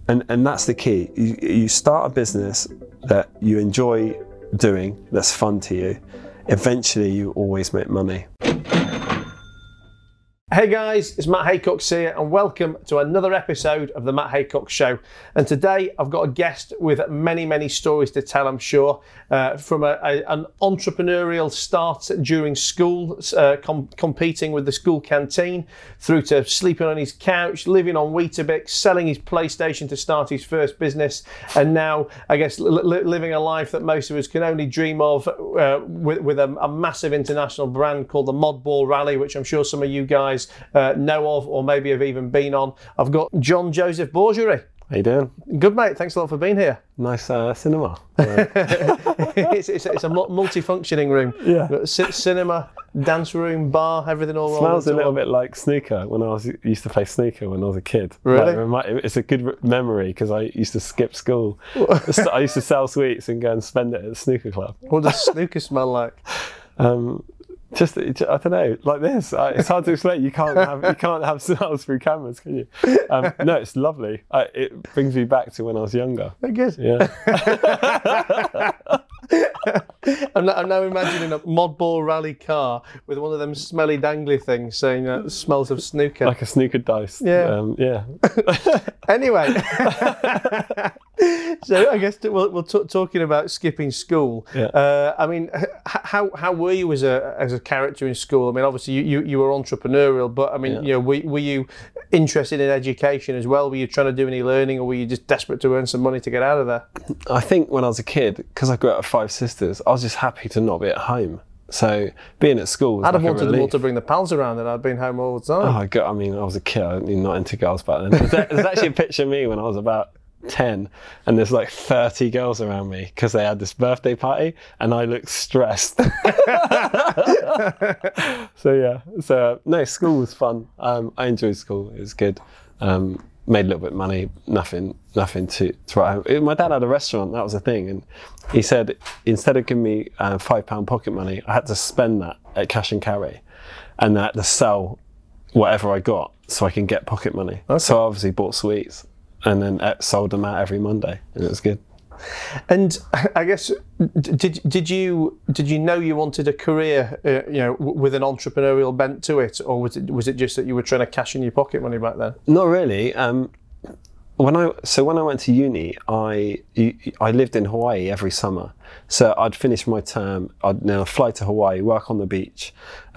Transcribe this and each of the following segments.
And that's the key. You start a business that you enjoy doing, that's fun to you. Eventually, you always make money. Hey guys, it's Matt Haycox here and welcome to another episode of the Matt Haycox Show. And today I've got a guest with many stories to tell, I'm sure, from an entrepreneurial start during school, competing with the school canteen, through to sleeping on his couch, living on Weetabix, selling his PlayStation to start his first business, and now, I guess, living a life that most of us can only dream of with a massive international brand called the Modball Rally, which I'm sure some of you guys know of or maybe have even been on. I've got John Joseph Borgery. How you doing? Good, mate. Thanks a lot for being here. Nice cinema. It's a multifunctioning room. Yeah. Got cinema, dance room, bar, everything all. Smells a little bit like snooker when I used to play snooker when I was a kid. Really? Like, it's a good memory because I used to skip school. I used to sell sweets and go and spend it at the snooker club. What does snooker smell like? Just, I don't know, like this. It's hard to explain. You can't have smells through cameras, can you? No, it's lovely. It brings me back to when I was younger. I guess. Yeah. I'm now imagining a Modball Rally car with one of them smelly dangly things saying smells of snooker. Like a snooker dice. Yeah. Yeah. Anyway, so I guess we'll talking about skipping school. Yeah. I mean, how were you as a character in school? I mean, obviously you were entrepreneurial, but I mean, Yeah. were you interested in education as well? Were you trying to do any learning, or were you just desperate to earn some money to get out of there? I think when I was a kid, because I grew up with 5 sisters, I was just happy to not be at home. So being at school was I'd have like wanted them all to bring the pals around, and I'd been home all the time. Oh, God, I mean, I was a kid. I mean, not into girls back then. There's actually a picture of me when I was about 10, and there's like 30 girls around me because they had this birthday party, and I looked stressed. So no, school was fun. I enjoyed school. It was good. Made a little bit of money. Nothing to write home. My dad had a restaurant. That was the thing, and he said instead of giving me £5 pocket money, I had to spend that at cash and carry, and I had to sell whatever I got so I can get pocket money. Okay. So I obviously bought sweets and then sold them out every Monday, and it was good. And I guess, did you know you wanted a career, with an entrepreneurial bent to it, or was it just that you were trying to cash in your pocket money back then? Not really. When I went to uni, I lived in Hawaii every summer. So I'd finish my term, I'd fly to Hawaii, work on the beach,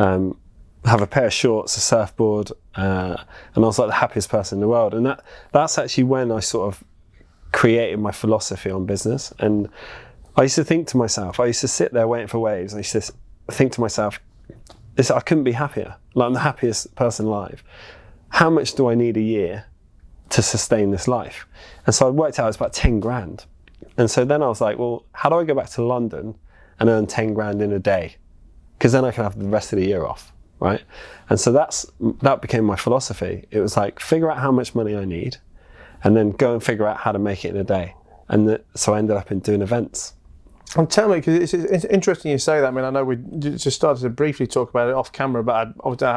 have a pair of shorts, a surfboard, and I was like the happiest person in the world. And that's actually when I sort of created my philosophy on business. And I used to think to myself, I used to sit there waiting for waves, and I used to think to myself, I couldn't be happier. Like, I'm the happiest person alive. How much do I need a year to sustain this life? And so I worked out it's about 10 grand. And so then I was like, well, how do I go back to London and earn 10 grand in a day? Because then I can have the rest of the year off, right? And so that became my philosophy. It was like, figure out how much money I need, and then go and figure out how to make it in a day. And so I ended up doing events. And tell me, because it's interesting you say that. I mean, I know we just started to briefly talk about it off camera, but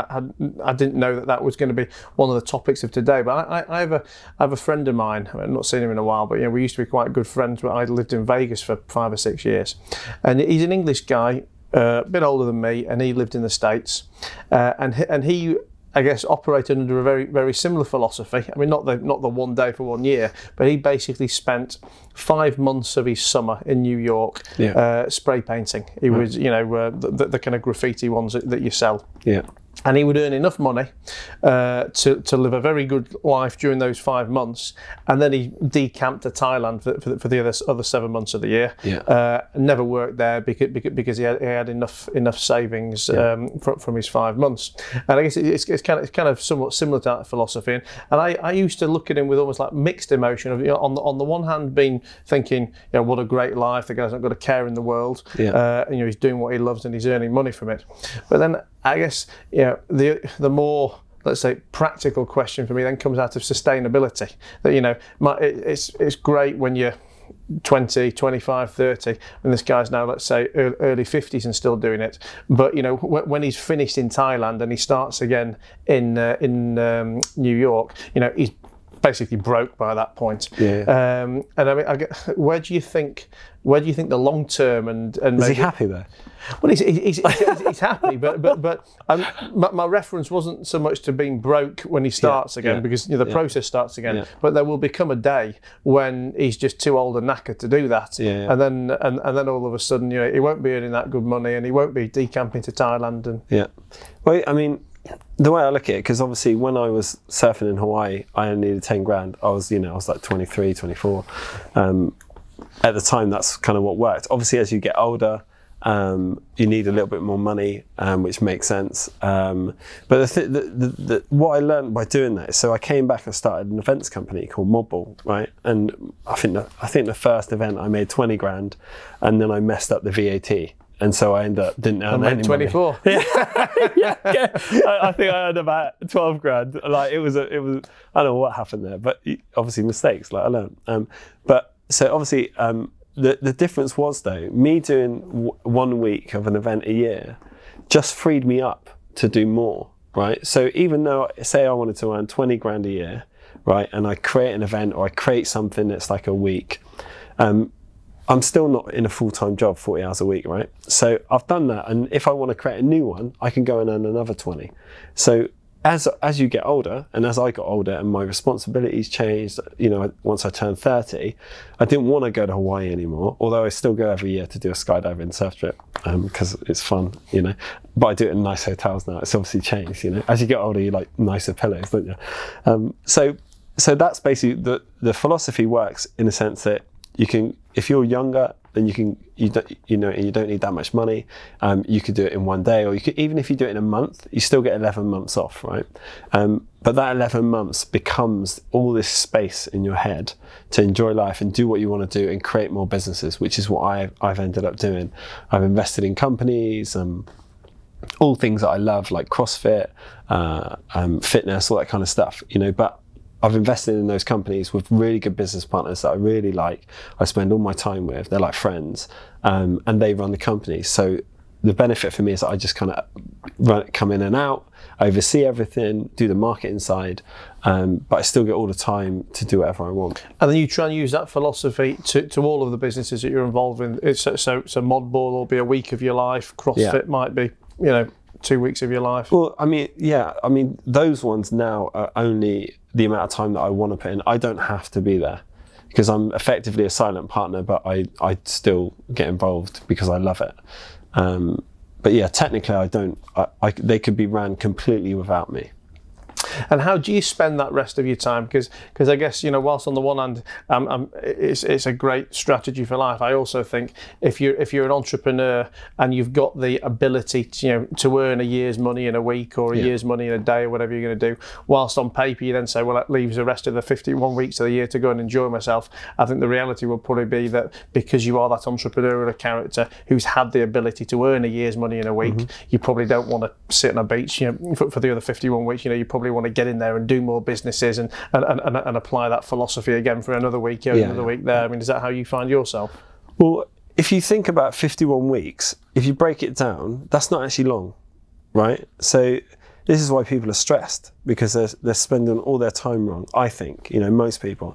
I didn't know that was going to be one of the topics of today. But I have a friend of mine. I've not seen him in a while, but we used to be quite good friends. But I lived in Vegas for 5 or 6 years, and he's an English guy, a bit older than me, and he lived in the States, and he, I guess, operated under a very, very similar philosophy. I mean, not the 1 day for 1 year, but he basically spent 5 months of his summer in New York spray painting. He was, the kind of graffiti ones that you sell. Yeah. And he would earn enough money to live a very good life during those 5 months, and then he decamped to Thailand for the other 7 months of the year. Yeah. Never worked there because he had enough savings from his 5 months. And I guess it's kind of somewhat similar to that philosophy. And I used to look at him with almost like mixed emotion of, on the one hand being thinking, what a great life, the guy's not got a care in the world. Yeah. He's doing what he loves and he's earning money from it. But then I guess the more, let's say, practical question for me then comes out of sustainability. That it's great when you're 20, 25, 30, and this guy's now, let's say, early 50s and still doing it. But when he's finished in Thailand and he starts again in New York, he's basically broke by that point. Yeah. And I mean, where do you think the long term and is he happy there? Well, he's happy, but my reference wasn't so much to being broke when he starts again, because the process starts again. Yeah. But there will become a day when he's just too old and knackered to do that, and then all of a sudden, he won't be earning that good money, and he won't be decamping to Thailand. And well, I mean, the way I look at it, because obviously when I was surfing in Hawaii, I only needed 10 grand. I was like 23, 24. At the time, that's kind of what worked. Obviously, as you get older, you need a little bit more money, which makes sense. But what I learned by doing that is, so I came back and started an events company called Modball, right? And I think the first event I made 20 grand, and then I messed up the VAT. And so I ended up didn't earn any 24. Money. I think I earned about 12 grand. Like it was. I don't know what happened there, but obviously mistakes. Like I learned. But so obviously the difference was though, me doing 1 week of an event a year just freed me up to do more. Right. So even though say I wanted to earn 20 grand a year, right, and I create an event or I create something that's like a week. I'm still not in a full-time job, 40 hours a week, right? So I've done that, and if I want to create a new one, I can go and earn another 20. So as you get older, and as I got older and my responsibilities changed, once I turned 30, I didn't want to go to Hawaii anymore, although I still go every year to do a skydiving surf trip, because it's fun, But I do it in nice hotels now. It's obviously changed, As you get older, you like nicer pillows, don't you? So that's basically, the philosophy works in the sense that you can, if you're younger, then you don't need that much money. You could do it in 1 day, or you could, even if you do it in a month, you still get 11 months off, right? But that 11 months becomes all this space in your head to enjoy life and do what you want to do and create more businesses, which is what I've ended up doing. I've invested in companies, all things that I love, like CrossFit, fitness, all that kind of stuff, but I've invested in those companies with really good business partners that I really like. I spend all my time with. They're like friends, and they run the company. So the benefit for me is that I just kind of come in and out, oversee everything, do the marketing side, but I still get all the time to do whatever I want. And then you try and use that philosophy to all of the businesses that you're involved in. So Modball will be a week of your life. CrossFit might be, 2 weeks of your life. Well, I mean, those ones now are only the amount of time that I want to put in. I don't have to be there because I'm effectively a silent partner, but I still get involved because I love it. But yeah, technically I don't. They could be ran completely without me. And how do you spend that rest of your time? Because I guess, whilst on the one hand, it's a great strategy for life, I also think if you're an entrepreneur and you've got the ability to earn a year's money in a week or a year's money in a day or whatever you're going to do, whilst on paper you then say, well, that leaves the rest of the 51 weeks of the year to go and enjoy myself. I think the reality will probably be that because you are that entrepreneurial character who's had the ability to earn a year's money in a week, you probably don't want to sit on a beach for the other 51 weeks. You probably want to get in there and do more businesses and apply that philosophy again for another week another week there. I mean, is that how you find yourself? Well, if you think about 51 weeks, if you break it down, that's not actually long, right? So this is why people are stressed, because they're spending all their time wrong, I think, most people.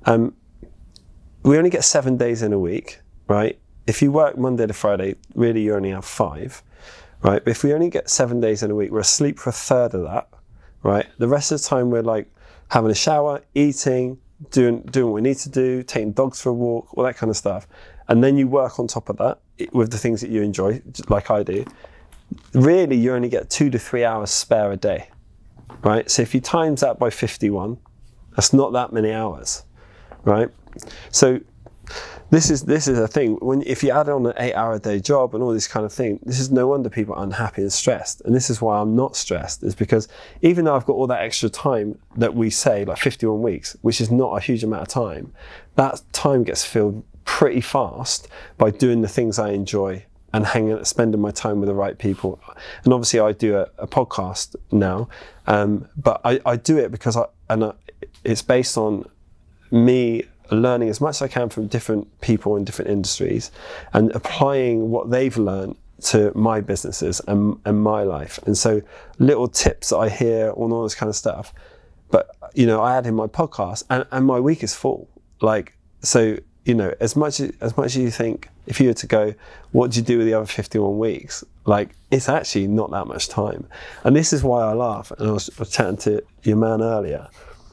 We only get 7 days in a week, right? If you work Monday to Friday, really you only have 5, right? But if we only get 7 days in a week, we're asleep for a third of that, right? The rest of the time we're like having a shower, eating, doing what we need to do, taking dogs for a walk, all that kind of stuff. And then you work on top of that with the things that you enjoy, like I do. Really, you only get 2 to 3 hours spare a day, right? So if you times that by 51, that's not that many hours, right? So this is a thing. If you add on an 8-hour-a-day job and all this kind of thing, this is no wonder people are unhappy and stressed. And this is why I'm not stressed, is because even though I've got all that extra time that we say, like 51 weeks, which is not a huge amount of time, that time gets filled pretty fast by doing the things I enjoy and spending my time with the right people. And obviously I do a podcast now, but I do it because it's based on me learning as much as I can from different people in different industries and applying what they've learned to my businesses and my life. And so little tips that I hear on all this kind of stuff but I add in my podcast, and my week is full. Like, so as much as you think, if you were to go, what do you do with the other 51 weeks? Like, it's actually not that much time. And this is why I laugh. And I was chatting to your man earlier.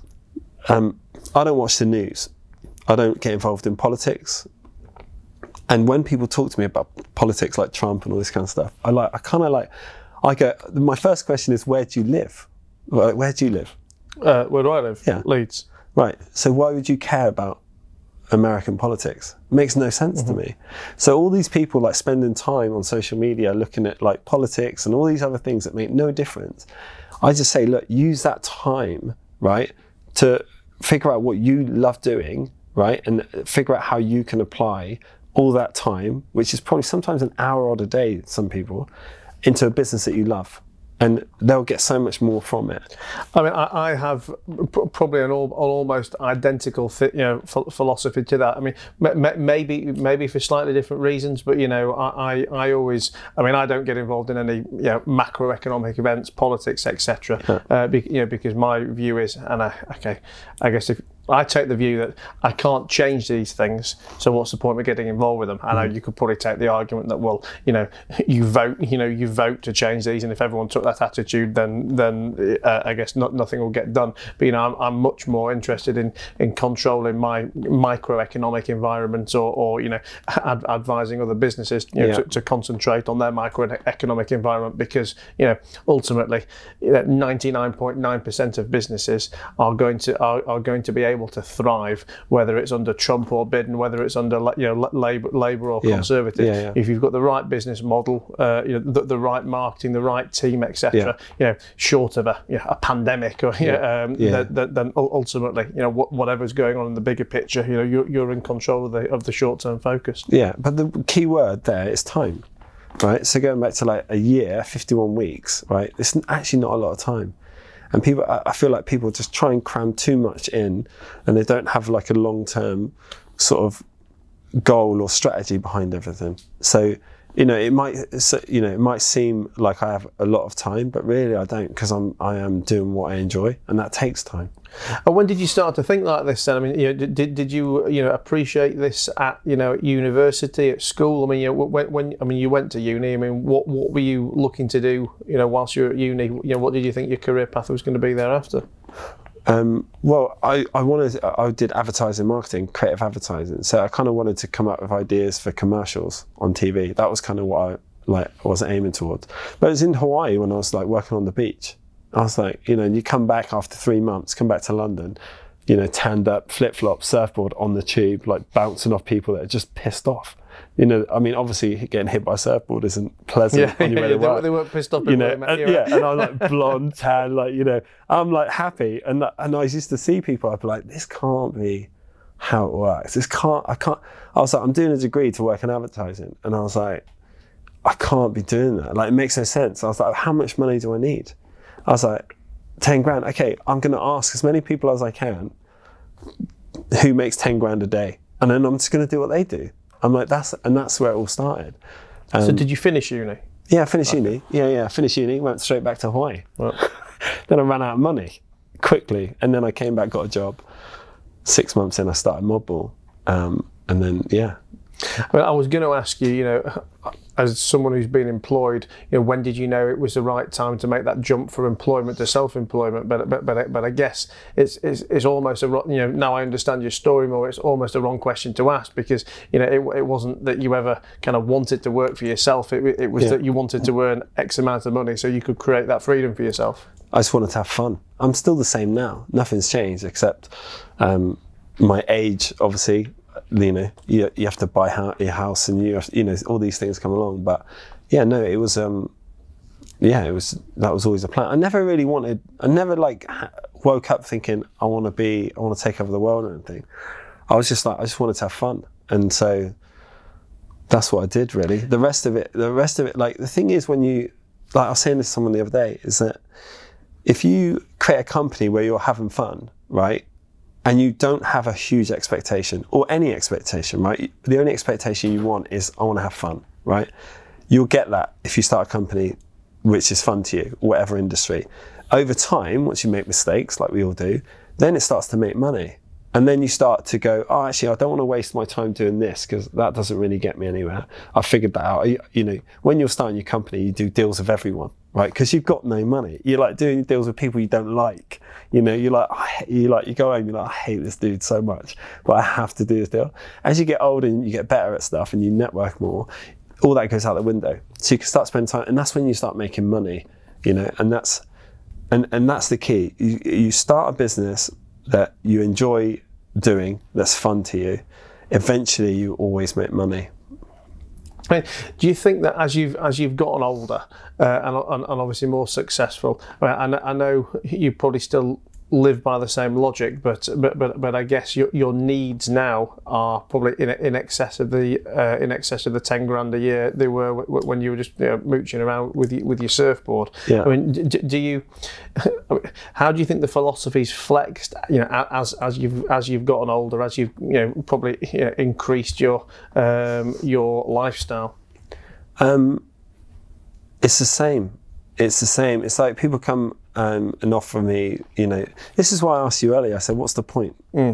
I don't watch the news. I don't get involved in politics. And when people talk to me about politics, like Trump and all this kind of stuff, I go, my first question is, where do you live? Where do you live? Where do I live? Yeah. Leeds. Right. So why would you care about American politics? It makes no sense to me. So all these people like spending time on social media looking at like politics and all these other things that make no difference. I just say, look, use that time, right, to figure out what you love doing, right, and figure out how you can apply all that time, which is probably sometimes an hour odd a day, some people, into a business that you love. And they'll get so much more from it. I mean, I have probably an almost identical philosophy to that. I mean, maybe for slightly different reasons, but I always, I mean, I don't get involved in any macroeconomic events, politics, etc. Because my view is, and I guess if I take the view that I can't change these things, so what's the point of getting involved with them? I know you could probably take the argument that, well, you vote to change these, and if everyone took that attitude, then I guess nothing will get done. But I'm much more interested in controlling my microeconomic environment, or advising other businesses to concentrate on their microeconomic environment, because ultimately 99.9% of businesses are going to be able to thrive, whether it's under Trump or Biden, whether it's under Labour or Conservative. If you've got the right business model, the right marketing, the right team, etc. Short of a pandemic, or then ultimately, whatever's going on in the bigger picture, you're in control of the short-term focus. Yeah, but the key word there is time, right? So going back to like a year, 51 weeks, right? It's actually not a lot of time. And I feel like people just try and cram too much in, and they don't have like a long-term sort of goal or strategy behind everything. So, it might seem like I have a lot of time, but really I don't, because I am doing what I enjoy, and that takes time. And when did you start to think like this then? I mean, did you appreciate this at university, at school? I mean, when you went to uni, I mean, what were you looking to do? Whilst you were at uni, what did you think your career path was going to be thereafter? Well, I did advertising, marketing, creative advertising. So I kind of wanted to come up with ideas for commercials on TV. That was kind of what I was aiming towards. But it was in Hawaii when I was like working on the beach. I was like, you come back after 3 months, come back to London, tanned up, flip-flop, surfboard on the tube, like bouncing off people that are just pissed off. I mean, obviously getting hit by a surfboard isn't pleasant on your way to work. They weren't pissed off. And I'm like blonde, tan, I'm like happy. And I used to see people, I'd be like, this can't be how it works. I was like, I'm doing a degree to work in advertising. And I was like, I can't be doing that. Like, it makes no sense. I was like, how much money do I need? I was like, 10 grand. Okay, I'm going to ask as many people as I can who makes 10 grand a day. And then I'm just going to do what they do. I'm like, that's where it all started. So did you finish uni? Yeah, I finished uni. Yeah, finished uni, went straight back to Hawaii. Well, then I ran out of money quickly. And then I came back, got a job. 6 months in, I started Modball. And then, yeah. Well, I was going to ask you, as someone who's been employed, when did you know it was the right time to make that jump from employment to self-employment? But I guess it's almost now I understand your story more. It's almost a wrong question to ask, because it wasn't that you ever kind of wanted to work for yourself. It was that you wanted to earn X amount of money so you could create that freedom for yourself. I just wanted to have fun. I'm still the same now. Nothing's changed except my age, obviously. You have to buy your house, and you have, all these things come along. But yeah, no, it was that was always a plan. I never woke up thinking I want to take over the world or anything. I was just like, I just wanted to have fun, and so that's what I did really. The rest of it, like, the thing is, when you, like, I was saying this to someone the other day, is that if you create a company where you're having fun, right? And you don't have a huge expectation, or any expectation, right? The only expectation you want is, I want to have fun, right? You'll get that if you start a company which is fun to you, whatever industry. over time, once you make mistakes, like we all do, then it starts to make money. And then you start to go, oh, actually, I don't want to waste my time doing this because that doesn't really get me anywhere. I figured that out. You know, when you're starting your company, you do deals with everyone, right? Because you've got no money. You're like doing deals with people you don't like. You know, you go home, you're like, I hate this dude so much, but I have to do this deal. As you get older and you get better at stuff and you network more, all that goes out the window. So you can start spending time, and that's when you start making money, you know, and that's the key. You start a business that you enjoy doing, that's fun to you. Eventually, you always make money. Do you think that as you've gotten older and obviously more successful, I know you probably still live by the same logic, but I guess your needs now are probably in excess of the 10 grand a year they were when you were just mooching around with your surfboard. Yeah. I mean, how do you think the philosophy's flexed? You know, as you've gotten older, as you've probably increased your lifestyle. It's the same. It's like people come and offer me, this is why I asked you earlier. I said, what's the point?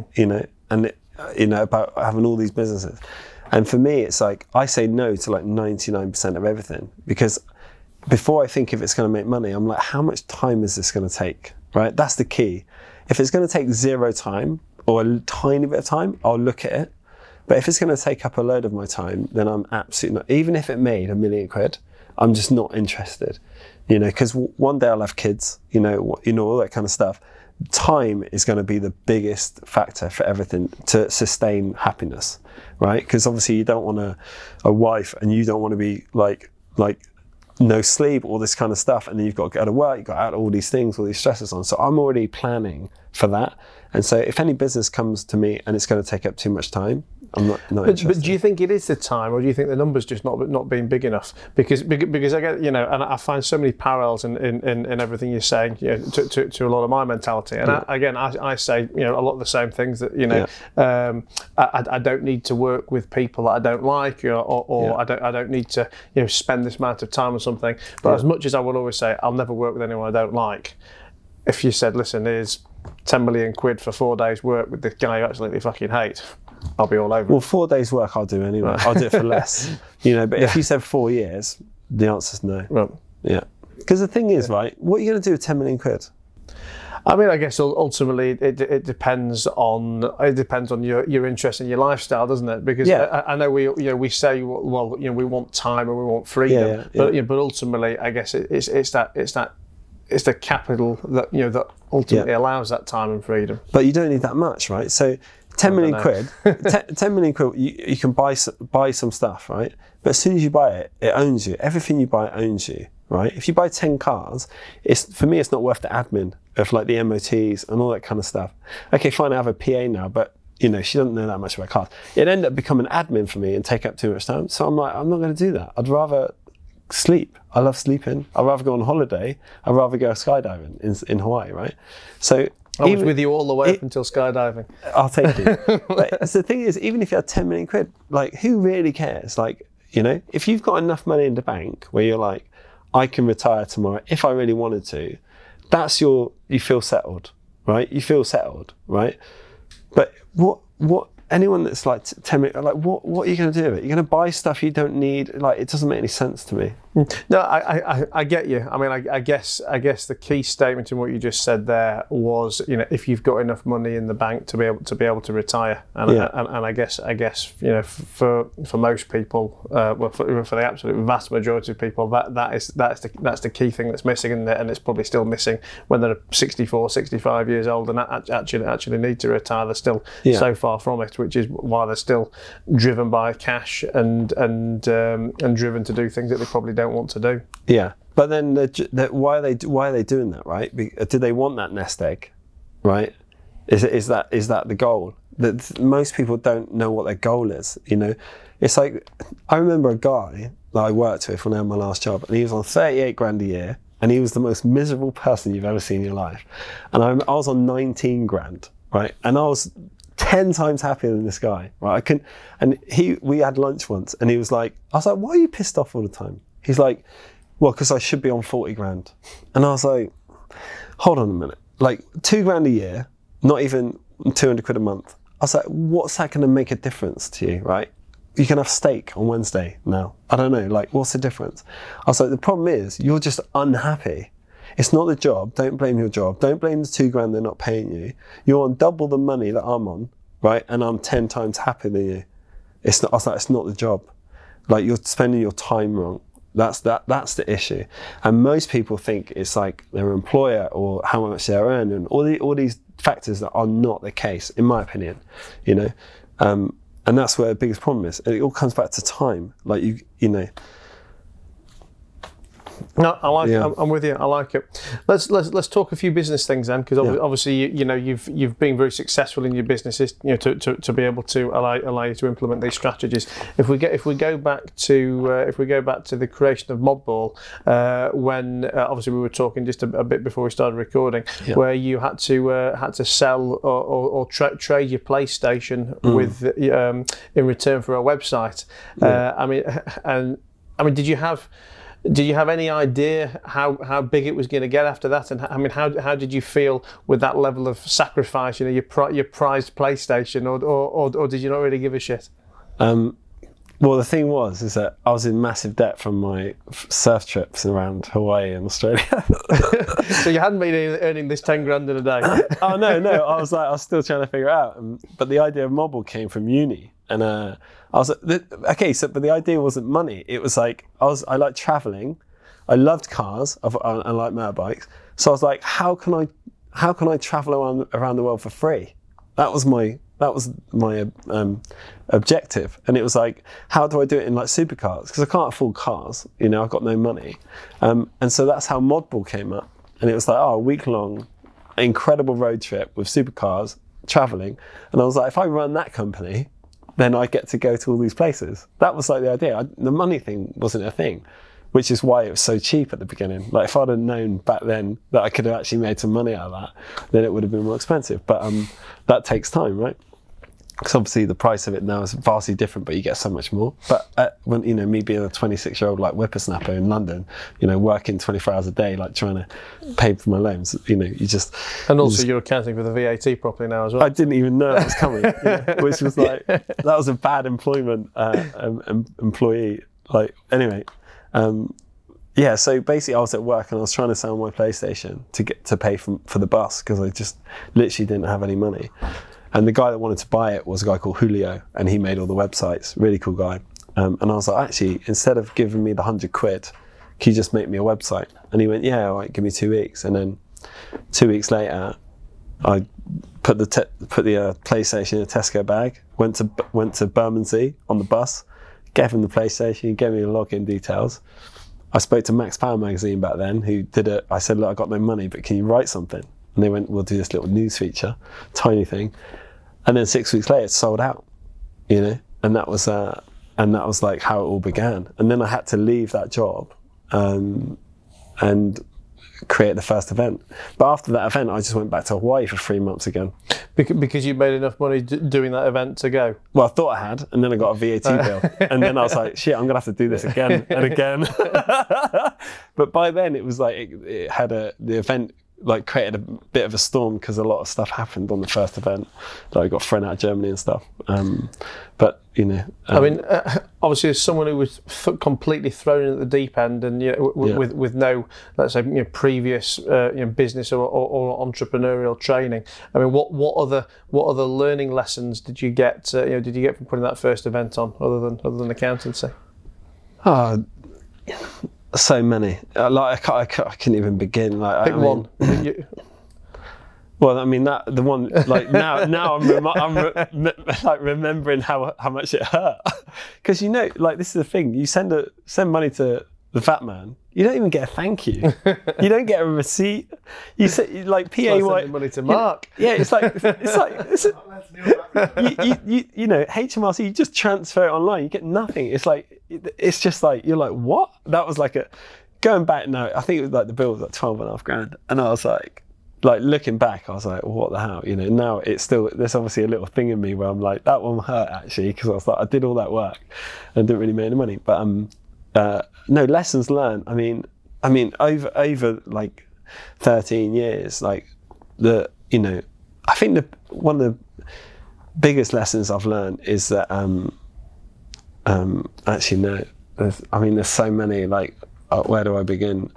About having all these businesses. And for me, it's like, I say no to like 99% of everything, because before I think if it's going to make money, I'm like, how much time is this going to take? Right? That's the key. If it's going to take zero time or a tiny bit of time, I'll look at it. But if it's going to take up a load of my time, then I'm absolutely not. Even if it made £1 million, I'm just not interested. Because one day I'll have kids, all that kind of stuff. Time is going to be the biggest factor for everything to sustain happiness, right? Because obviously you don't want a wife, and you don't want to be like no sleep, all this kind of stuff, and then you've got to go to work, you've got to add all these things, all these stresses on. So I'm already planning for that. And so if any business comes to me and it's going to take up too much time, I'm not interested. But do you think it is the time, or do you think the numbers just not being big enough? Because I get, and I find so many parallels in everything you're saying, to a lot of my mentality. And I say, a lot of the same things that, I don't need to work with people that I don't like, or I don't need to, spend this amount of time or something. But as much as I will always say, I'll never work with anyone I don't like. If you said, listen, here's 10 million quid for 4 days work with this guy you absolutely fucking hate, I'll be all over. Well, 4 days work I'll do anyway. Right. I'll do it for less. But if you said 4 years, the answer's no. Right. Yeah. Because the thing is, right, what are you going to do with 10 million quid? I mean, I guess ultimately it depends on your interest in your lifestyle, doesn't it? Because I know we say, well, we want time and we want freedom, but ultimately I guess it's the capital that that ultimately allows that time and freedom. But you don't need that much, right? So 10 million quid, 10 million quid, you can buy some stuff, right? But as soon as you buy it, it owns you. Everything you buy owns you, right? If you buy 10 cars, for me, it's not worth the admin of like the MOTs and all that kind of stuff. Okay, fine, I have a PA now, but she doesn't know that much about cars. It'd end up becoming admin for me and take up too much time. So I'm like, I'm not going to do that. I'd rather sleep. I love sleeping. I'd rather go on holiday. I'd rather go skydiving in Hawaii, right? So I was with you all the way up until skydiving. I'll take you. But the thing is, even if you had 10 million quid, like, who really cares? Like, if you've got enough money in the bank where you're like, I can retire tomorrow if I really wanted to, you feel settled, right? You feel settled, right? But what anyone that's like 10 million, like, what are you going to do? You're going to buy stuff you don't need. Like, it doesn't make any sense to me. No, I get you. I mean, I guess the key statement in what you just said there was, if you've got enough money in the bank to be able to retire, and I guess for most people, for the absolute vast majority of people, that's the key thing that's missing, and it's probably still missing when they're 64, 65 years old and actually need to retire. They're still so far from it, which is why they're still driven by cash and driven to do things that they probably don't want to do. Yeah, but then why are they doing that, right? Do they want that nest egg, right? Is that the goal? That most people don't know what their goal is. It's like, I remember a guy that I worked with when I had my last job, and he was on 38 grand a year, and he was the most miserable person you've ever seen in your life. And I was on 19 grand, right? And I was 10 times happier than this guy, right? We had lunch once, and he was like, I was like, why are you pissed off all the time? He's like, well, because I should be on 40 grand. And I was like, hold on a minute, like £2,000 a year, not even 200 quid a month. I was like, what's that going to make a difference to you, right? You can have steak on Wednesday now. I don't know, like, what's the difference? I was like, the problem is you're just unhappy. It's not the job. Don't blame your job. Don't blame the £2,000 they're not paying you. You're on double the money that I'm on, right? And I'm 10 times happier than you. It's not. I was like, it's not the job. Like, you're spending your time wrong. That's the issue. And most people think it's like their employer or how much they're earning, all these factors that are not the case, in my opinion. You know, and that's where the biggest problem is. It all comes back to time. Like you know. No, I like. Yeah. I'm with you. I like it. Let's talk a few business things then, because obviously you know you've been very successful in your businesses. You know, to be able to allow you to implement these strategies. If we go back to the creation of Modball, when obviously we were talking just a bit before we started recording, where you had to sell or trade your PlayStation with in return for a website. I mean, did you have any idea how big it was going to get after that? And I mean, how did you feel with that level of sacrifice? You know, your prized PlayStation, or did you not really give a shit? Well, the thing is that I was in massive debt from my surf trips around Hawaii and Australia. So you hadn't been earning this 10 grand in a day? Oh no! I was still trying to figure it out. But the idea of Modball came from uni, and I was like, okay. So, but the idea wasn't money. It was like I liked traveling, I loved cars, I like motorbikes. So I was like, how can I travel around the world for free? That was my objective. And it was like, how do I do it in like supercars? Because I can't afford cars, you know, I've got no money. And so that's how Modball came up. And it was like, a week-long, incredible road trip with supercars, traveling. And I was like, if I run that company, then I get to go to all these places. That was like the idea. The money thing wasn't a thing, which is why it was so cheap at the beginning. Like, if I'd have known back then that I could have actually made some money out of that, then it would have been more expensive. But that takes time, right? Because obviously the price of it now is vastly different, but you get so much more. But when, you know, me being a 26-year-old like whippersnapper in London, you know, working 24 hours a day, like trying to pay for my loans, you know, you just... And also you're accounting for the VAT properly now as well. I didn't even know it was coming, which was like, that was a bad employment employee. Like, anyway, yeah, so basically I was at work and I was trying to sell my PlayStation to pay for the bus, because I just literally didn't have any money. And the guy that wanted to buy it was a guy called Julio, and he made all the websites. Really cool guy. And I was like, actually, instead of giving me the 100 quid, can you just make me a website? And he went, yeah, all right, give me 2 weeks. And then 2 weeks later, I put the PlayStation in a Tesco bag, went to Bermondsey on the bus, gave him the PlayStation, he gave me the login details. I spoke to Max Power magazine back then, who did it. I said, look, I got no money, but can you write something? And they went, we'll do this little news feature, tiny thing. And then 6 weeks later, it sold out, you know? And that was like how it all began. And then I had to leave that job and create the first event. But after that event, I just went back to Hawaii for 3 months again. Because you made enough money doing that event to go? Well, I thought I had, and then I got a VAT bill. And then I was like, shit, I'm gonna have to do this again and again. But by then it was like, it had the event like created a bit of a storm, because a lot of stuff happened on the first event. Like, I got thrown out of Germany and stuff. But you know, I mean, obviously, as someone who was completely thrown in at the deep end, and you know, with no, let's say, you know, previous business or entrepreneurial training. I mean, what other learning lessons did you get? Did you get from putting that first event on, other than accountancy? So many. Like, I couldn't even begin. Like, Pick one. Well, I mean, that the one, like, now I'm like remembering how much it hurt, because, you know, like, this is the thing. You send money to the fat man, you don't even get a thank you. You don't get a receipt. You say, like, PAY. Sending money to Mark. Yeah, you know, HMRC, you just transfer it online. You get nothing. It's just like, you're like, what? That was like going back now, I think it was like the bill was like 12.5 grand. And I was like looking back, I was like, what the hell? You know, now it's still, there's obviously a little thing in me where I'm like, that one hurt actually, because I was like, I did all that work and didn't really make any money. But no, lessons learned. I mean, over like 13 years, like I think one of the biggest lessons I've learned is that actually no, there's so many, like where do I begin?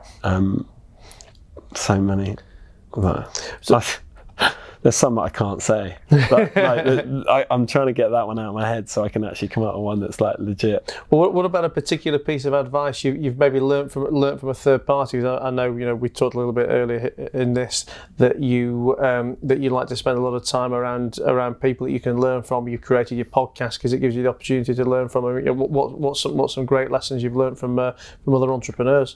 So many. There's some that I can't say, but I'm trying to get that one out of my head so I can actually come up with one that's like legit. Well, what about a particular piece of advice you've maybe learnt from a third party? I know we talked a little bit earlier in this that you like to spend a lot of time around people that you can learn from. You created your podcast because it gives you the opportunity to learn from them. What's some great lessons you've learnt from other entrepreneurs?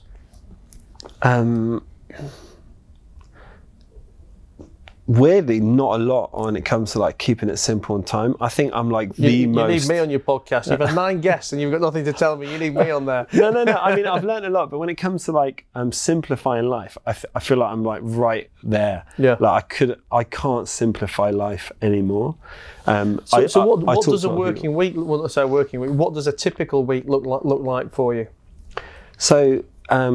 Weirdly, not a lot when it comes to like keeping it simple on time. I think I'm like you need me on your podcast. You've had 9 guests and you've got nothing to tell me. You need me on there. No. I mean, I've learned a lot, but when it comes to like simplifying life, I feel like I'm like right there. Yeah. Like I can't simplify life anymore. So what does a working week? Well, let's say a working week. What does a typical week look like for you? So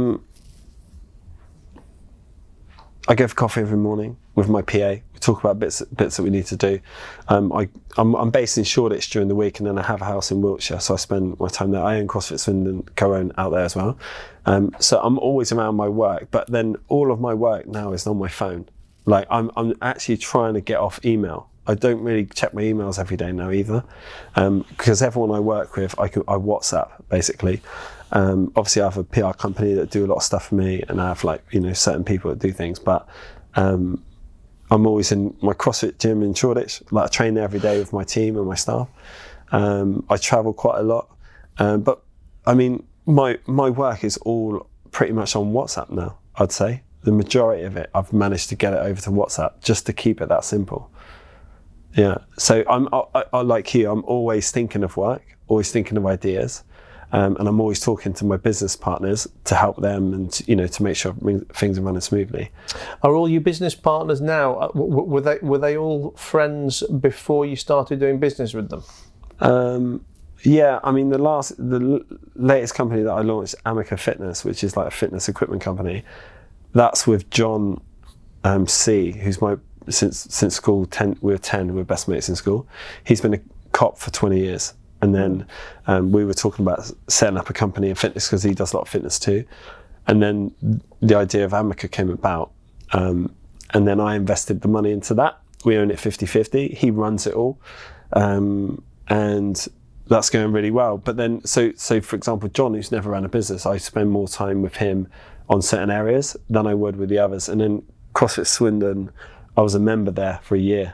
I go for coffee every morning with my PA. We talk about bits that we need to do. I'm based in Shoreditch during the week, and then I have a house in Wiltshire, so I spend my time there. I own CrossFit Swindon, co-own out there as well. So I'm always around my work, but then all of my work now is on my phone. Like I'm actually trying to get off email. I don't really check my emails every day now either, because everyone I work with, I WhatsApp basically. Obviously I have a PR company that do a lot of stuff for me, and I have like certain people that do things, but I'm always in my CrossFit gym in Shoreditch. Like I train there every day with my team and my staff. I travel quite a lot, but I mean my work is all pretty much on WhatsApp now. I'd say the majority of it I've managed to get it over to WhatsApp just to keep it that simple. Yeah, so I like you, I'm always thinking of work, always thinking of ideas, and I'm always talking to my business partners to help them and to make sure things are running smoothly. Are all your business partners now, were they all friends before you started doing business with them? Yeah, I mean the latest company that I launched, Amica Fitness, which is like a fitness equipment company, that's with John C, who's my since school. We were best mates in school. He's been a cop for 20 years. And then we were talking about setting up a company in fitness because he does a lot of fitness too. And then the idea of Amica came about. And then I invested the money into that. We own it 50-50. He runs it all. And that's going really well. But then, so for example, John, who's never ran a business, I spend more time with him on certain areas than I would with the others. And then CrossFit Swindon, I was a member there for a year.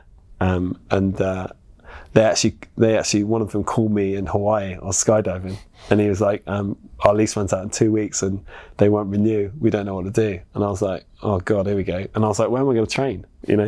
They actually, one of them called me in Hawaii. I was skydiving, and he was like, our lease runs out in 2 weeks and they won't renew. We don't know what to do. And I was like, oh God, here we go. And I was like, where am I going to train?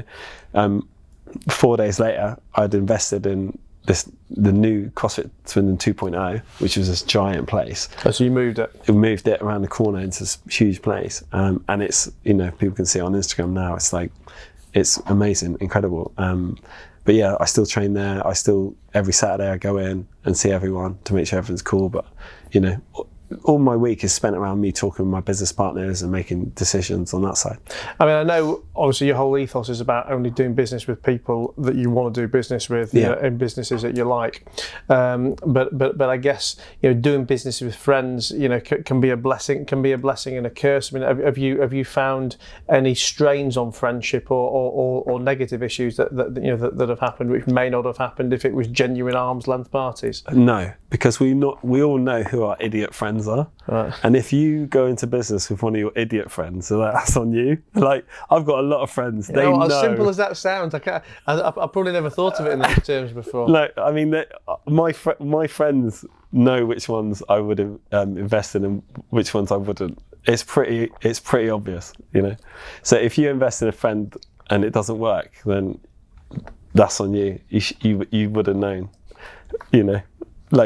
4 days later, I'd invested in the new CrossFit Swindon 2.0, which was this giant place. Oh, so you moved it? We moved it around the corner into this huge place. And it's, people can see it on Instagram now. It's like, it's amazing, incredible. But yeah, I still train there. Every Saturday I go in and see everyone to make sure everything's cool. But, all my week is spent around me talking with my business partners and making decisions on that side. I mean, I know obviously your whole ethos is about only doing business with people that you want to do business with, in businesses that you like. But I guess doing business with friends, can be a blessing, and a curse. I mean, have you found any strains on friendship or negative issues that have happened which may not have happened if it was genuine arm's length parties? No, because we all know who our idiot friends are. Right. And if you go into business with one of your idiot friends, so that's on you. Like, I've got a lot of friends. They know. As simple as that sounds, I probably never thought of it in those terms before. Like, I mean, my friends know which ones I would invest in and which ones I wouldn't. It's pretty obvious, So if you invest in a friend and it doesn't work, then that's on you. You would have known, Like,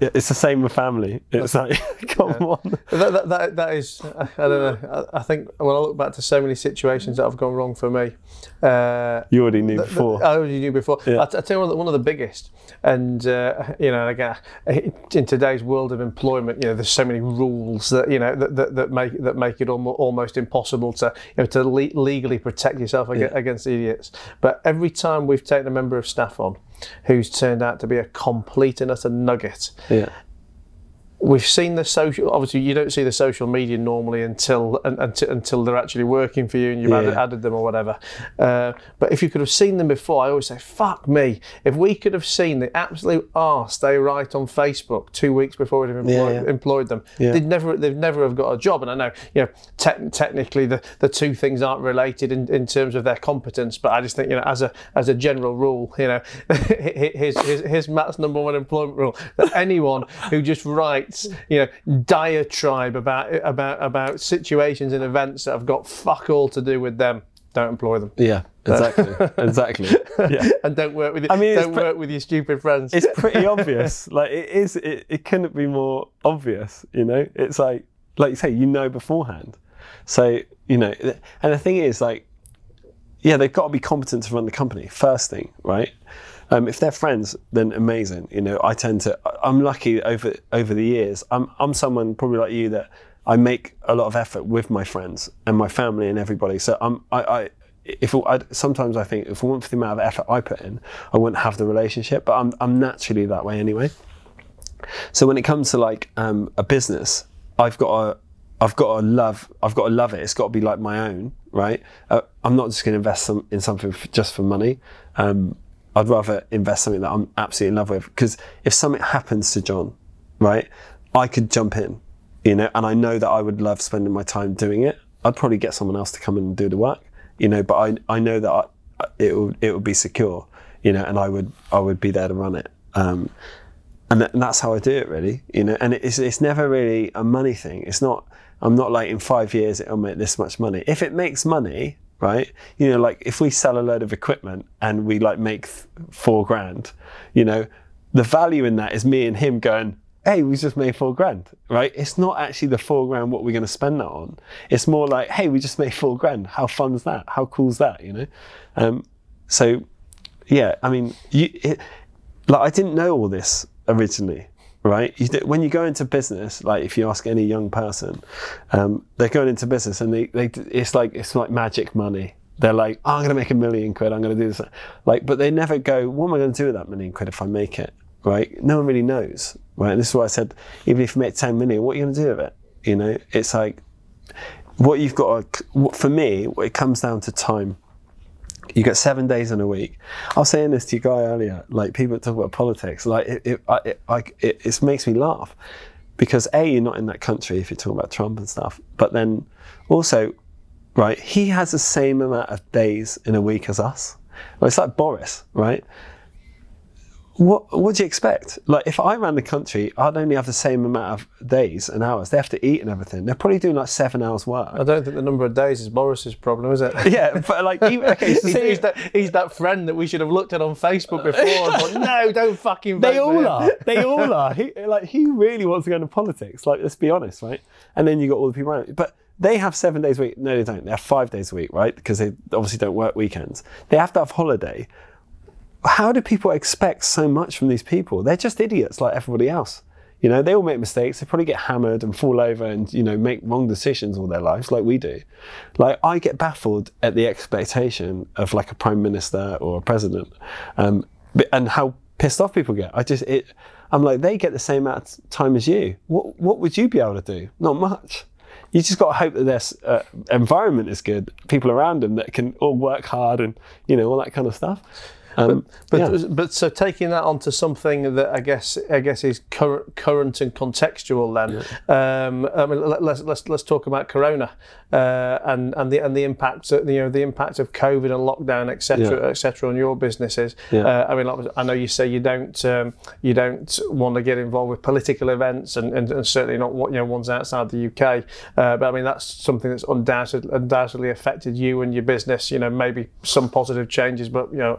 it's the same with family. It's like, come on. That is, I don't know. I think when I look back to so many situations that have gone wrong for me. You already knew before. I already knew before. Yeah. I tell you one of the biggest, and again, in today's world of employment, there's so many rules that that make it almost impossible to legally protect yourself against idiots. But every time we've taken a member of staff on who's turned out to be a complete and utter nugget. Yeah. We've seen the social. Obviously, you don't see the social media normally until they're actually working for you and you've added them or whatever. But if you could have seen them before, I always say, "Fuck me!" If we could have seen the absolute arse they write on Facebook 2 weeks before we'd have employed them, they'd never have got a job. And I know, technically the two things aren't related in terms of their competence. But I just think, as a general rule, here's Matt's number one employment rule: that anyone who just writes diatribe about situations and events that have got fuck all to do with them, don't employ them. Yeah, exactly. Yeah. And don't work with work with your stupid friends. It's pretty obvious. Like it couldn't be more obvious. It's like you say, beforehand. So and the thing is, they've got to be competent to run the company. First thing, right? If they're friends, then amazing. I'm lucky over the years. I'm someone probably like you that I make a lot of effort with my friends and my family and everybody. So sometimes I think if it weren't for the amount of effort I put in, I wouldn't have the relationship. But I'm naturally that way anyway. So when it comes to a business, I've got to love it. It's got to be like my own, right? I'm not just going to invest in something just for money. I'd rather invest something that I'm absolutely in love with, because if something happens to John, right, I could jump in, and I know that I would love spending my time doing it. I'd probably get someone else to come in and do the work, but I know that it would be secure, and I would be there to run it. And that's how I do it, really, and it's never really a money thing. I'm not like in 5 years it'll make this much money. If it makes money, right? If we sell a load of equipment and we make $4,000, the value in that is me and him going, hey, we just made $4,000, right? It's not actually the $4,000 what we're going to spend that on. It's more like, hey, we just made $4,000. How fun's that? How cool's that? So yeah, I mean, I didn't know all this originally. Right? When you go into business, if you ask any young person, they're going into business and it's like magic money. They're like, I'm going to make £1 million. I'm going to do this. But they never go, what am I going to do with that £1 million if I make it? Right? No one really knows. Right? And this is why I said, even if you make 10 million, what are you going to do with it? It's like, what you've got to, for me, it comes down to time. You get 7 days in a week. I was saying this to your guy earlier, people talk about politics, it makes me laugh, because you're not in that country if you're talking about Trump and stuff, but then also, right, he has the same amount of days in a week as us. It's like Boris, right? What do you expect? If I ran the country, I'd only have the same amount of days and hours. They have to eat and everything. They're probably doing 7 hours work. I don't think the number of days is Boris's problem, is it? Yeah, but okay, so he's that friend that we should have looked at on Facebook before and thought, no, don't fucking vote. They all are. He really wants to go into politics. Let's be honest, right? And then you got all the people around it. But they have 7 days a week. No, they don't. They have 5 days a week, right? Because they obviously don't work weekends. They have to have holiday. How do people expect so much from these people? They're just idiots like everybody else. They all make mistakes. They probably get hammered and fall over and, make wrong decisions all their lives like we do. I get baffled at the expectation of a prime minister or a president, and how pissed off people get. I'm like, they get the same amount of time as you. What would you be able to do? Not much. You just got to hope that their environment is good, people around them that can all work hard and, all that kind of stuff. But so taking that onto something that I guess is current and contextual then. I mean, let's talk about Corona and the impact the impact of COVID and lockdown, etc. on your businesses. I mean, I know you say you don't want to get involved with political events and certainly not ones outside the UK. But I mean, that's something that's undoubtedly affected you and your business. Maybe some positive changes, but surely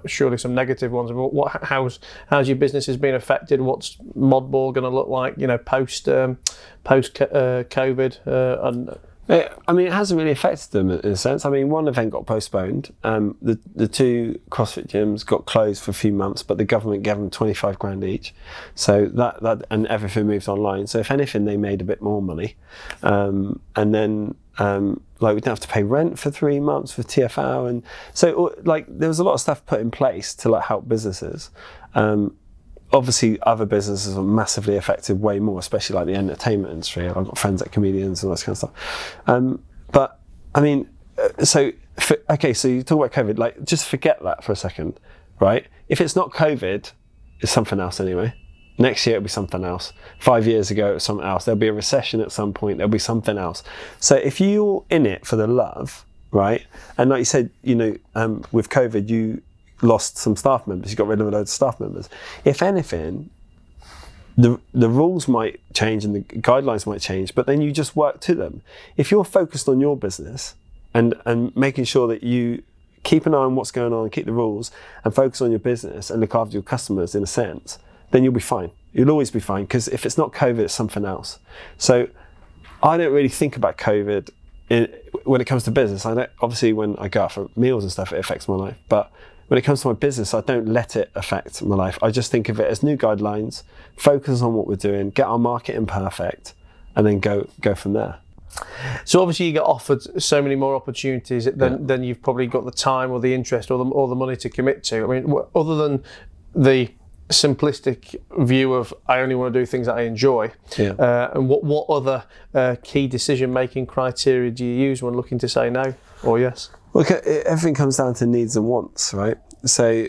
some negative ones. How's your business has been affected? What's Modball going to look like? Post COVID and. I mean, it hasn't really affected them in a sense. I mean, one event got postponed. The 2 CrossFit gyms got closed for a few months, but the government gave them 25 grand each. So that and everything moved online. So if anything, they made a bit more money. And then we didn't have to pay rent for 3 months for TFL, and so there was a lot of stuff put in place to help businesses. Obviously, other businesses are massively affected way more, especially like the entertainment industry. I've got friends that are comedians and all that kind of stuff. But I mean, so you talk about COVID, just forget that for a second, right? If it's not COVID, it's something else anyway. Next year it'll be something else. 5 years ago it was something else. There'll be a recession at some point. There'll be something else. So if you're in it for the love, right? And like you said, with COVID, you lost some staff members, you got rid of a load of staff members. If anything, the rules might change and the guidelines might change, but then you just work to them. If you're focused on your business and making sure that you keep an eye on what's going on and keep the rules and focus on your business and look after your customers in a sense, then you'll be fine. You'll always be fine, because if it's not COVID, it's something else. So I don't really think about COVID when it comes to business. Obviously when I go out for meals and stuff, it affects my life, but when it comes to my business, I don't let it affect my life. I just think of it as new guidelines, focus on what we're doing, get our marketing perfect, and then go from there. So obviously you get offered so many more opportunities than you've probably got the time or the interest or the money to commit to. I mean, other than the simplistic view of I only want to do things that I enjoy, and what other key decision-making criteria do you use when looking to say no or yes? Look, everything comes down to needs and wants, right? So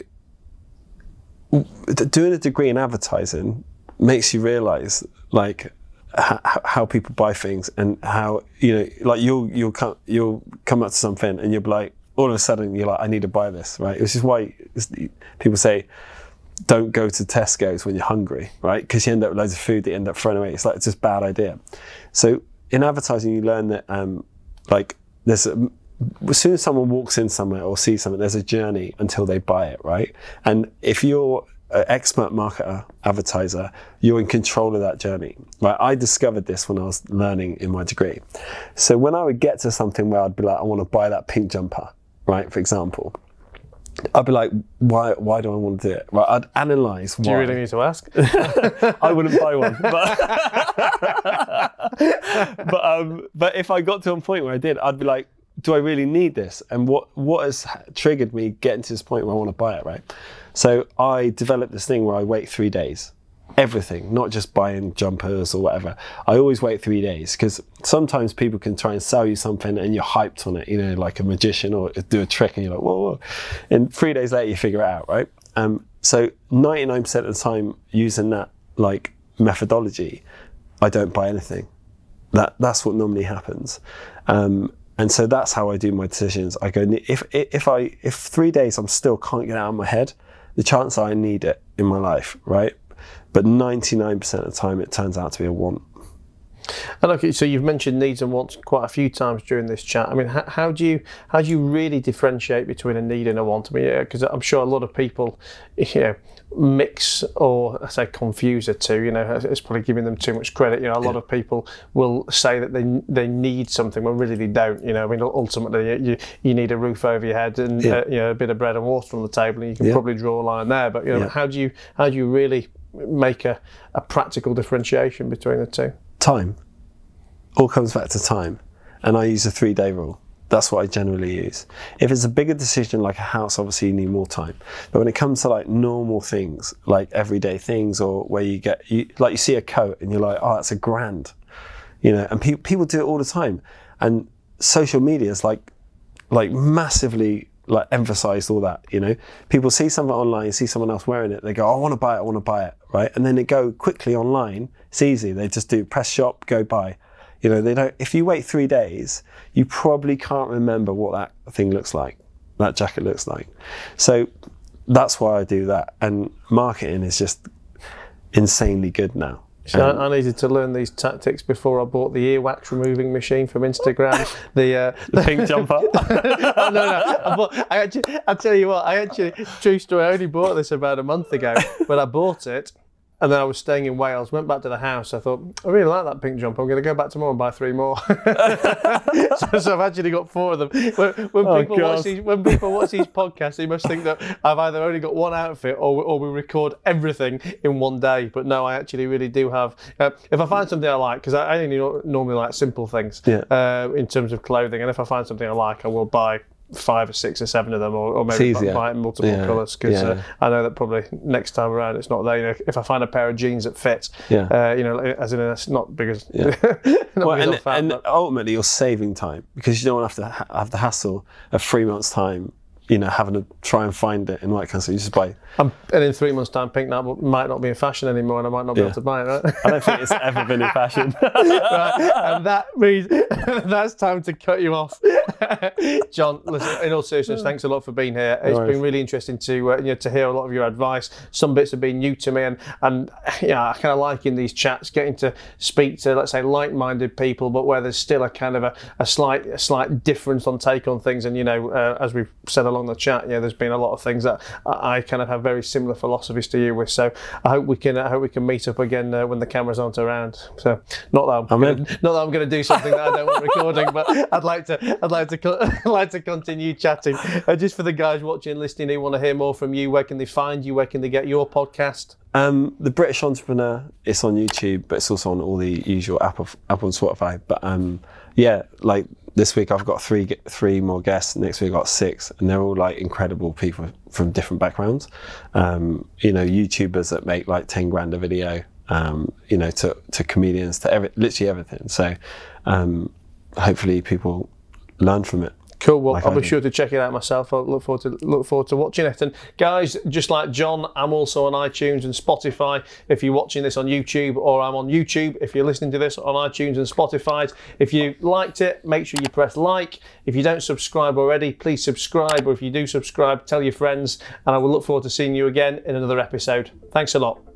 doing a degree in advertising makes you realise how people buy things, and how you'll come up to something and you'll be like, all of a sudden you're like, I need to buy this, right? Which is why people say don't go to Tesco's when you're hungry, right? Because you end up with loads of food that you end up throwing away. It's just a bad idea. So in advertising, you learn that as soon as someone walks in somewhere or sees something, there's a journey until they buy it, right? And if you're an expert marketer, advertiser, you're in control of that journey, right? I discovered this when I was learning in my degree. So when I would get to something where I'd be like, I want to buy that pink jumper, right? For example, I'd be like, why do I want to do it? Right? I'd analyse why. Do you really need to ask? I wouldn't buy one. But if I got to a point where I did, I'd be like, do I really need this? And what has triggered me getting to this point where I want to buy it, right? So I developed this thing where I wait 3 days. Everything, not just buying jumpers or whatever. I always wait 3 days, because sometimes people can try and sell you something and you're hyped on it, like a magician, or do a trick and you're like, whoa. And 3 days later you figure it out, right? So 99% of the time using that methodology, I don't buy anything. That's what normally happens. And so that's how I do my decisions. I go, if 3 days I'm still can't get out of my head, the chance I need it in my life, right? But 99% of the time it turns out to be a want. And okay, so you've mentioned needs and wants quite a few times during this chat. I mean, how do you really differentiate between a need and a want? I mean, because I'm sure a lot of people, mix, or I say confuse the two. It's probably giving them too much credit. A lot of people will say that they need something when really they don't. I mean, ultimately you need a roof over your head and a bit of bread and water on the table, and you can probably draw a line there. But how do you really make a practical differentiation between the two? Time. All comes back to time. And I use a 3-day rule. That's what I generally use. If it's a bigger decision like a house, obviously you need more time. But when it comes to normal things, like everyday things, or where you see a coat and you're like, oh, that's $1,000. And people do it all the time. And social media is massively emphasized all that, People see something online, see someone else wearing it, they go, I want to buy it, right? And then they go quickly online. It's easy. They just do press shop, go buy. They don't. If you wait 3 days, you probably can't remember what that thing looks like, that jacket looks like. So that's why I do that. And marketing is just insanely good now. So I needed to learn these tactics before I bought the earwax removing machine from Instagram. The pink jumper. Oh, no. I tell you what, true story, I only bought this about a month ago, but I bought it. And then I was staying in Wales, went back to the house. I thought, I really like that pink jumper. I'm going to go back tomorrow and buy 3 more. so I've actually got 4 of them. When people watch these podcasts, they must think that I've either only got one outfit or we record everything in one day. But no, I actually really do have. If I find something I like, because I only normally like simple things in terms of clothing, and if I find something I like, I will buy 5 or 6 or 7 of them, or maybe buy in multiple colours, because I know that probably next time around it's not there. You know, if I find a pair of jeans that fit, you know, as in it's not because. And ultimately, you're saving time, because you don't want to have the hassle of 3 months' time, you know, having to try and find it and all that kind of stuff. You just buy. And in 3 months' time, pink might not be in fashion anymore, and I might not be able to buy it. Right? I don't think it's ever been in fashion. Right. And that means that's time to cut you off. John, listen, in all seriousness, thanks a lot for being here. It's been really interesting to to hear a lot of your advice. Some bits have been new to me, and I kind of like in these chats getting to speak to, let's say, like-minded people, but where there's still a kind of a slight difference on take on things. And as we've said along the chat, there's been a lot of things that I kind of have very similar philosophies to you with. So I hope we can meet up again when the cameras aren't around. So not that I'm going to do something that I don't want recording, but I'd like to continue chatting. Just for the guys watching, listening, who want to hear more from you, where can they find you? Where can they get your podcast? The British Entrepreneur. It's on YouTube, but it's also on all the usual Apple and Spotify. But like this week I've got three more guests. Next week I've got 6, and they're all like incredible people from different backgrounds. YouTubers that make like 10 grand a video. To comedians, to literally everything. So hopefully people learn from it. Cool. Well, I'll be sure to check it out myself. I'll look forward to watching it. And guys, just like John, I'm also on iTunes and Spotify. If you're watching this on YouTube, or I'm on YouTube if you're listening to this on iTunes and Spotify. If you liked it, make sure you press like. If you don't subscribe already, please subscribe. Or if you do subscribe, tell your friends. And I will look forward to seeing you again in another episode. Thanks a lot.